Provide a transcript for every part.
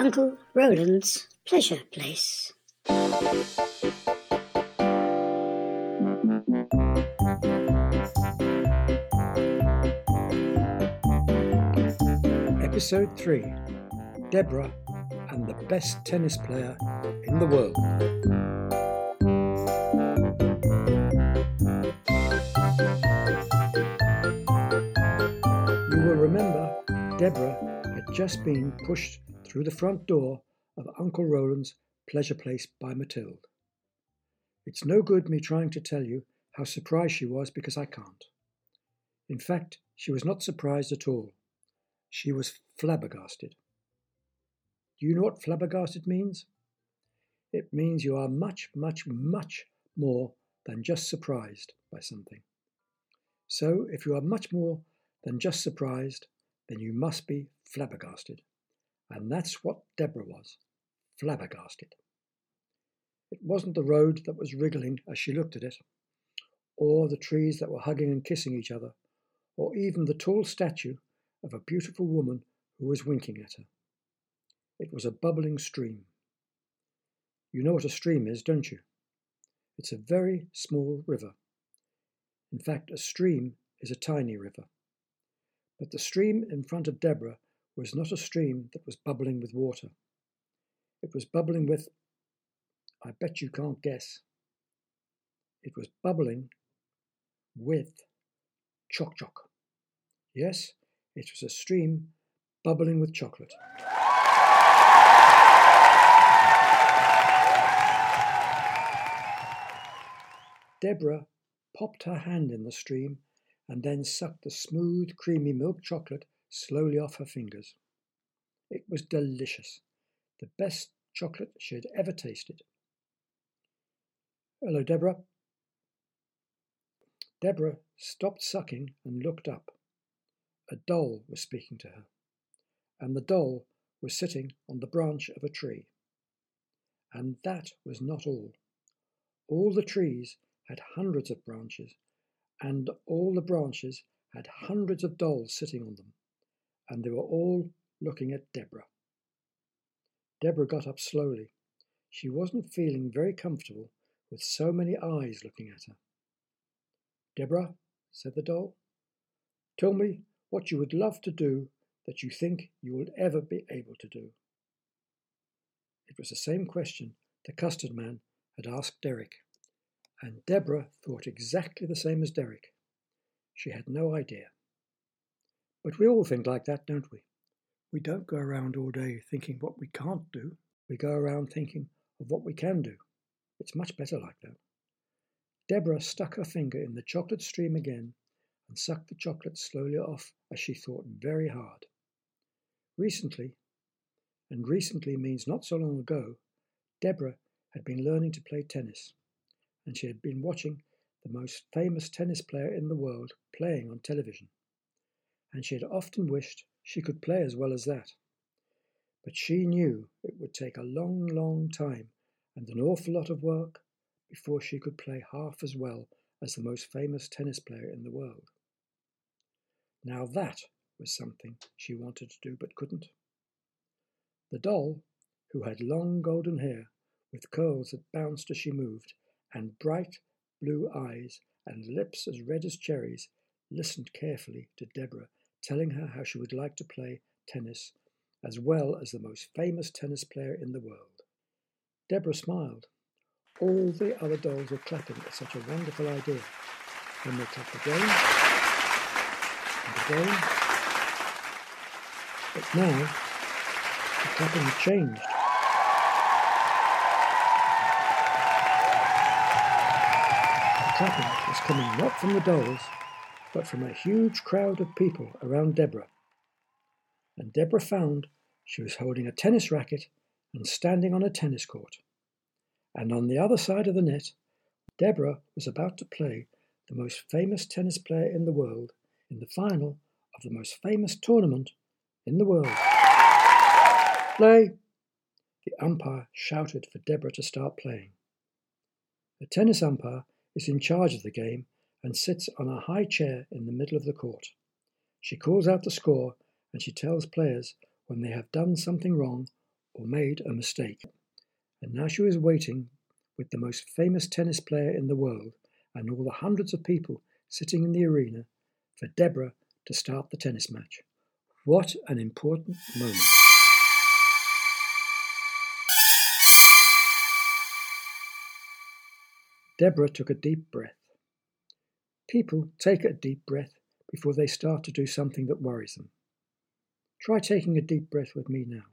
Uncle Roland's Pleasure Place. Episode 3. Deborah and the best tennis player in the world. You will remember Deborah had just been pushed through the front door of Uncle Roland's Pleasure Place by Mathilde. It's no good me trying to tell you how surprised she was, because I can't. In fact, she was not surprised at all. She was flabbergasted. Do you know what flabbergasted means? It means you are much, much, much more than just surprised by something. So, if you are much more than just surprised, then you must be flabbergasted. And that's what Deborah was, flabbergasted. It wasn't the road that was wriggling as she looked at it, or the trees that were hugging and kissing each other, or even the tall statue of a beautiful woman who was winking at her. It was a bubbling stream. You know what a stream is, don't you? It's a very small river. In fact, a stream is a tiny river. But the stream in front of Deborah was not a stream that was bubbling with water. It was bubbling with, I bet you can't guess. It was bubbling with choc-choc. Yes, it was a stream bubbling with chocolate. Deborah popped her hand in the stream and then sucked the smooth, creamy milk chocolate slowly off her fingers. It was delicious, the best chocolate she had ever tasted. Hello, Deborah. Deborah stopped sucking and looked up. A doll was speaking to her, and the doll was sitting on the branch of a tree. And that was not all. All the trees had hundreds of branches, and all the branches had hundreds of dolls sitting on them, and they were all looking at Deborah. Deborah got up slowly. She wasn't feeling very comfortable with so many eyes looking at her. Deborah, said the doll, tell me what you would love to do that you think you will ever be able to do. It was the same question the custard man had asked Derek, and Deborah thought exactly the same as Derek. She had no idea. But we all think like that, don't we? We don't go around all day thinking what we can't do. We go around thinking of what we can do. It's much better like that. Deborah stuck her finger in the chocolate stream again and sucked the chocolate slowly off as she thought very hard. Recently, and recently means not so long ago, Deborah had been learning to play tennis, and she had been watching the most famous tennis player in the world playing on television, and she had often wished she could play as well as that. But she knew it would take a long, long time and an awful lot of work before she could play half as well as the most famous tennis player in the world. Now that was something she wanted to do but couldn't. The doll, who had long golden hair with curls that bounced as she moved, and bright blue eyes and lips as red as cherries, listened carefully to Deborah telling her how she would like to play tennis as well as the most famous tennis player in the world. Deborah smiled. All the other dolls were clapping at such a wonderful idea. Then they clapped again and again. But now the clapping had changed. The clapping was coming not from the dolls, but from a huge crowd of people around Deborah. And Deborah found she was holding a tennis racket and standing on a tennis court. And on the other side of the net, Deborah was about to play the most famous tennis player in the world in the final of the most famous tournament in the world. Play! The umpire shouted for Deborah to start playing. The tennis umpire is in charge of the game and sits on a high chair in the middle of the court. She calls out the score and she tells players when they have done something wrong or made a mistake. And now she was waiting with the most famous tennis player in the world and all the hundreds of people sitting in the arena for Deborah to start the tennis match. What an important moment. Deborah took a deep breath. People take a deep breath before they start to do something that worries them. Try taking a deep breath with me now.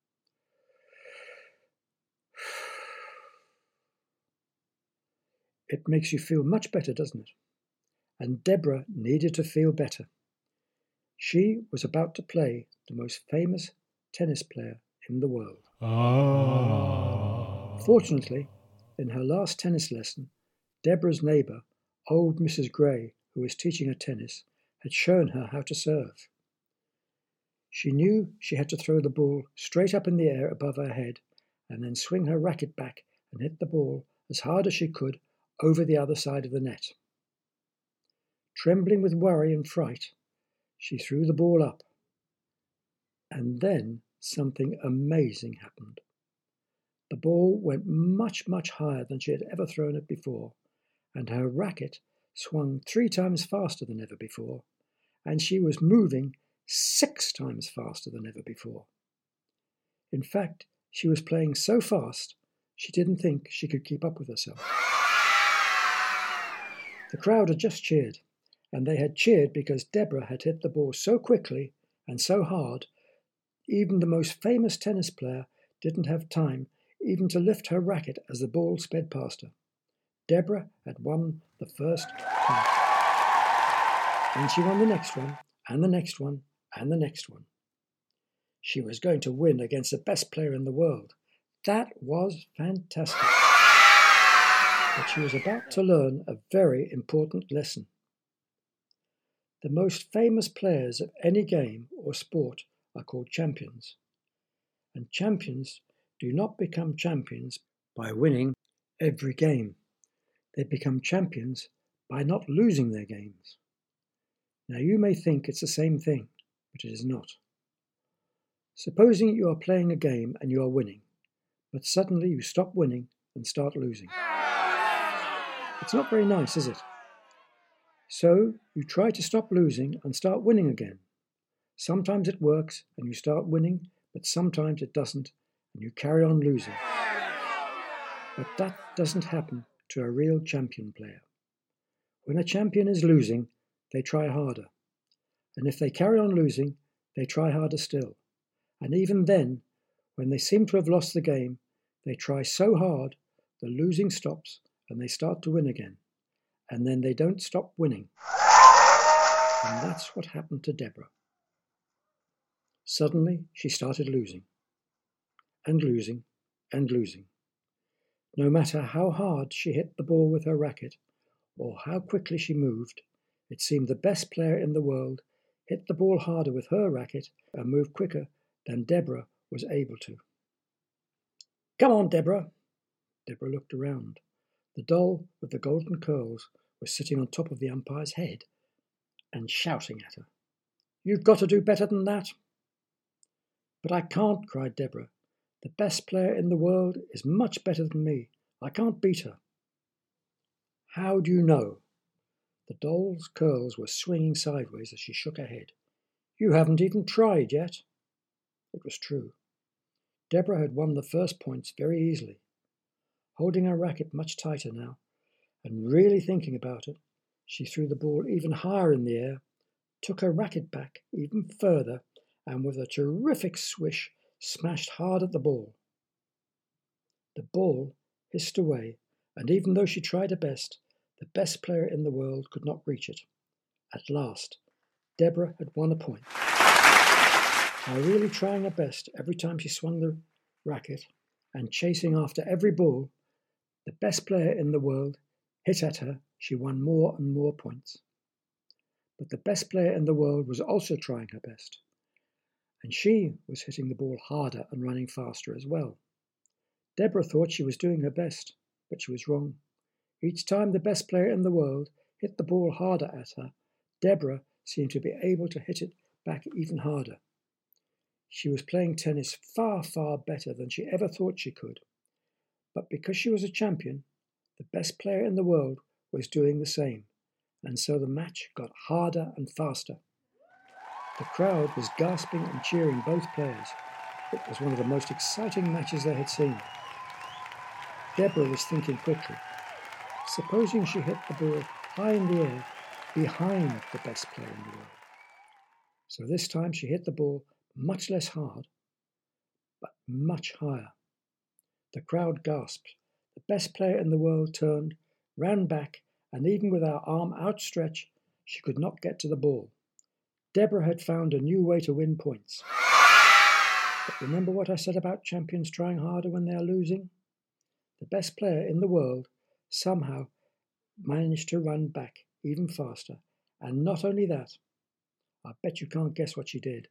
It makes you feel much better, doesn't it? And Deborah needed to feel better. She was about to play the most famous tennis player in the world. Fortunately, in her last tennis lesson, Deborah's neighbour, old Mrs. Gray, who was teaching her tennis, had shown her how to serve. She knew she had to throw the ball straight up in the air above her head and then swing her racket back and hit the ball as hard as she could over the other side of the net. Trembling with worry and fright, she threw the ball up. And then something amazing happened. The ball went much, much higher than she had ever thrown it before, and her racket swung 3 times faster than ever before, and she was moving 6 times faster than ever before. In fact, she was playing so fast, she didn't think she could keep up with herself. The crowd had just cheered, and they had cheered because Deborah had hit the ball so quickly and so hard, even the most famous tennis player didn't have time even to lift her racket as the ball sped past her. Deborah had won the first point. And she won the next one, and the next one, and the next one. She was going to win against the best player in the world. That was fantastic. But she was about to learn a very important lesson. The most famous players of any game or sport are called champions. And champions do not become champions by winning every game. They become champions by not losing their games. Now you may think it's the same thing, but it is not. Supposing you are playing a game and you are winning, but suddenly you stop winning and start losing. It's not very nice, is it? So you try to stop losing and start winning again. Sometimes it works and you start winning, but sometimes it doesn't and you carry on losing. But that doesn't happen to a real champion player. When a champion is losing, they try harder. And if they carry on losing, they try harder still. And even then, when they seem to have lost the game, they try so hard, the losing stops and they start to win again. And then they don't stop winning. And that's what happened to Deborah. Suddenly, she started losing. And losing, and losing. No matter how hard she hit the ball with her racket, or how quickly she moved, it seemed the best player in the world hit the ball harder with her racket and moved quicker than Deborah was able to. Come on, Deborah. Deborah looked around. The doll with the golden curls was sitting on top of the umpire's head and shouting at her. You've got to do better than that. But I can't, cried Deborah. The best player in the world is much better than me. I can't beat her. How do you know? The doll's curls were swinging sideways as she shook her head. You haven't even tried yet. It was true. Deborah had won the first points very easily. Holding her racket much tighter now, and really thinking about it, she threw the ball even higher in the air, took her racket back even further, and with a terrific swish, smashed hard at the ball. The ball hissed away, and even though she tried her best, the best player in the world could not reach it. At last, Deborah had won a point. By really trying her best every time she swung the racket and chasing after every ball the best player in the world hit at her, she won more and more points. But the best player in the world was also trying her best, and she was hitting the ball harder and running faster as well. Deborah thought she was doing her best, but she was wrong. Each time the best player in the world hit the ball harder at her, Deborah seemed to be able to hit it back even harder. She was playing tennis far, far better than she ever thought she could. But because she was a champion, the best player in the world was doing the same, and so the match got harder and faster. The crowd was gasping and cheering both players. It was one of the most exciting matches they had seen. Deborah was thinking quickly. Supposing she hit the ball high in the air behind the best player in the world. So this time she hit the ball much less hard, but much higher. The crowd gasped. The best player in the world turned, ran back, and even with her arm outstretched, she could not get to the ball. Deborah had found a new way to win points. But remember what I said about champions trying harder when they are losing? The best player in the world somehow managed to run back even faster. And not only that, I bet you can't guess what she did.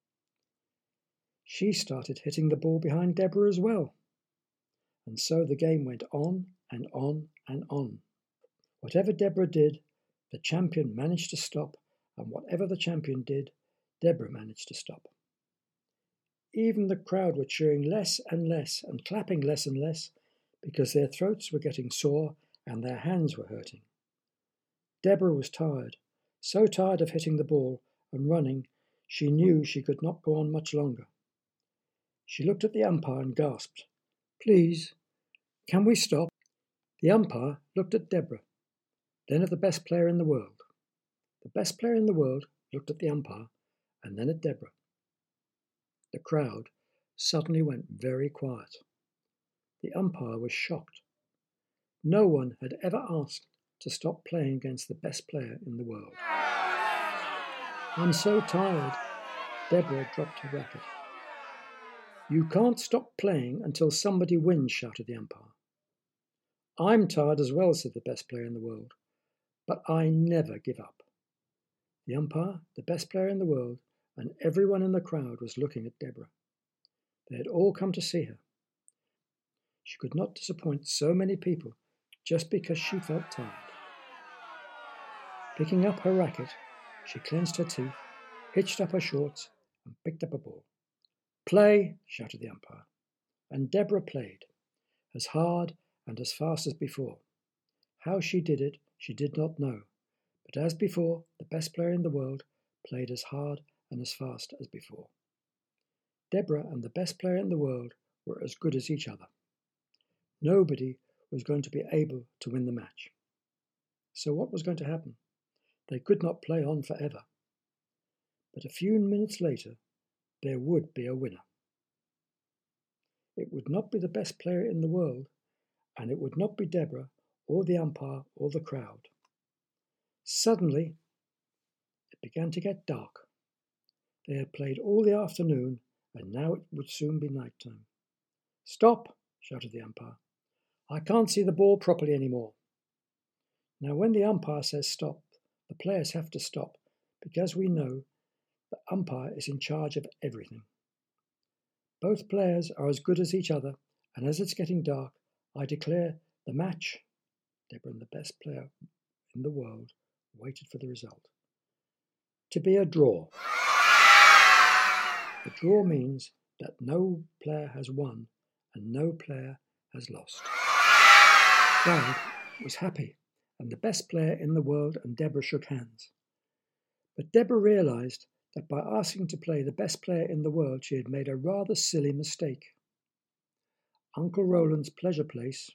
She started hitting the ball behind Deborah as well. And so the game went on and on and on. Whatever Deborah did, the champion managed to stop, and whatever the champion did, Deborah managed to stop. Even the crowd were cheering less and less and clapping less and less because their throats were getting sore and their hands were hurting. Deborah was tired, so tired of hitting the ball and running, she knew she could not go on much longer. She looked at the umpire and gasped, "Please, can we stop?" The umpire looked at Deborah, then at the best player in the world. The best player in the world looked at the umpire and then at Deborah. The crowd suddenly went very quiet. The umpire was shocked. No one had ever asked to stop playing against the best player in the world. "I'm so tired." Deborah dropped her racket. "You can't stop playing until somebody wins," shouted the umpire. "I'm tired as well," said the best player in the world, "but I never give up." The umpire, the best player in the world, and everyone in the crowd was looking at Deborah. They had all come to see her. She could not disappoint so many people just because she felt tired. Picking up her racket, she clenched her teeth, hitched up her shorts, and picked up a ball. "Play!" shouted the umpire. And Deborah played, as hard and as fast as before. How she did it, she did not know. But as before, the best player in the world played as hard and as fast as before. Deborah and the best player in the world were as good as each other. Nobody was going to be able to win the match. So what was going to happen? They could not play on forever. But a few minutes later, there would be a winner. It would not be the best player in the world, and it would not be Deborah or the umpire or the crowd. Suddenly, it began to get dark. They had played all the afternoon, and now it would soon be night time. "Stop!" shouted the umpire. "I can't see the ball properly anymore." Now, when the umpire says stop, the players have to stop, because we know the umpire is in charge of everything. Both players are as good as each other, and as it's getting dark, I declare the match. Deborah and the best player in the world waited for the result. To be a draw. The draw means that no player has won and no player has lost. The crowd was happy, and the best player in the world and Deborah shook hands. But Deborah realized that by asking to play the best player in the world, she had made a rather silly mistake. Uncle Roland's pleasure place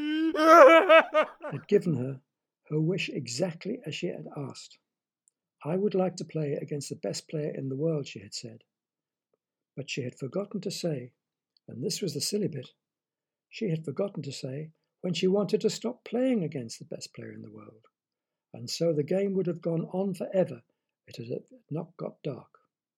had given her wish exactly as she had asked. "I would like to play against the best player in the world," she had said. But she had forgotten to say, and this was the silly bit, she had forgotten to say when she wanted to stop playing against the best player in the world. And so the game would have gone on forever if it had not got dark.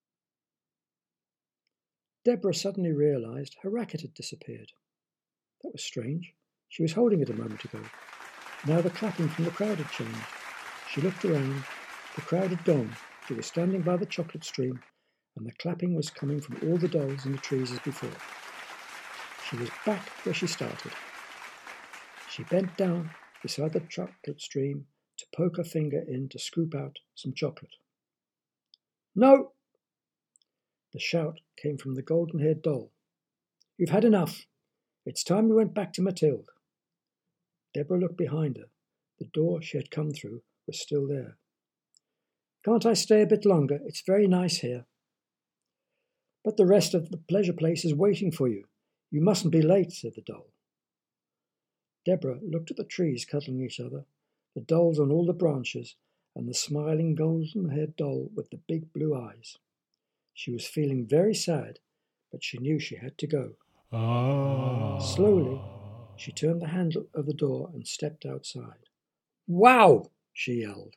Deborah suddenly realized her racket had disappeared. That was strange. She was holding it a moment ago. Now the clapping from the crowd had changed. She looked around. The crowd had gone. She was standing by the chocolate stream, and the clapping was coming from all the dolls in the trees as before. She was back where she started. She bent down beside the chocolate stream to poke her finger in to scoop out some chocolate. "No!" The shout came from the golden-haired doll. "You've had enough. It's time we went back to Mathilde." Deborah looked behind her. The door she had come through was still there. "Can't I stay a bit longer? It's very nice here." "But the rest of the pleasure place is waiting for you. You mustn't be late," said the doll. Deborah looked at the trees cuddling each other, the dolls on all the branches, and the smiling golden-haired doll with the big blue eyes. She was feeling very sad, but she knew she had to go. Slowly, she turned the handle of the door and stepped outside. "Wow!" she yelled.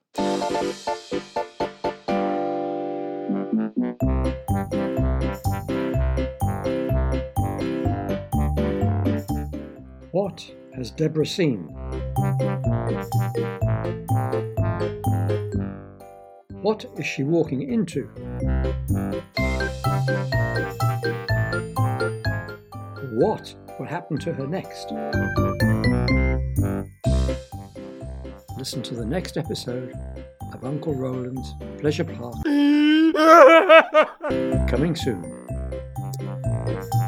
What has Deborah seen? What is she walking into? What will happen to her next? Listen to the next episode of Uncle Roland's Pleasure Park. Coming soon.